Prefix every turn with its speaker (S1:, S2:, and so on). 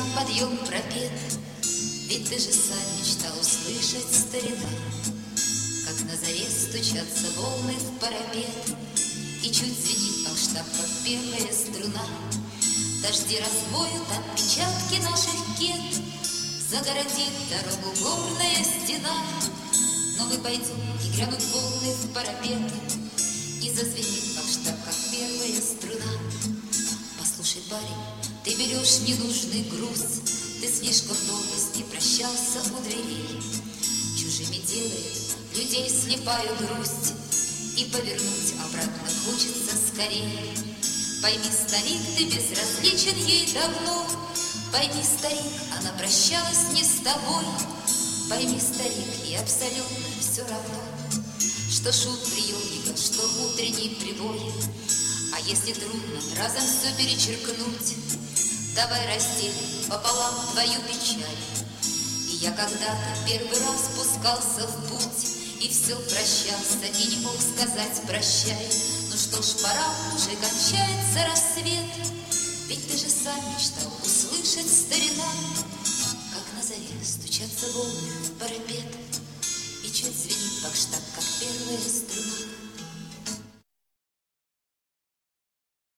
S1: подъем пропет. Ведь ты же сам мечтал услышать, старина, как на заре стучатся волны в парапет, и чуть звенит фалштамп, как первая струна. Дожди развоют отпечатки наших кет, загородит дорогу горная стена. Но мы пойдем, и грянут волны в парапет, и зазвенит фалштамп, как первая струна. Послушай, парень, ты берешь ненужный груз, ты слишком долго с ним прощался у дверей. Чужими делает людей слепая грусть, и повернуть обратно хочется скорее. Пойми, старик, ты безразличен ей давно. Пойми, старик, она прощалась не с тобой. Пойми, старик, ей абсолютно все равно, что шум приемника, что утренний прибой. А если трудно разом все перечеркнуть, давай разделим пополам твою печаль. И я когда-то первый раз спускался в путь, и все прощался, и не мог сказать прощай. Ну что ж, пора, уже кончается рассвет. Ведь ты же сам мечтал услышать, старина, как на заре стучатся волны в парапет, и чуть звенит фалштамп, как первая струна.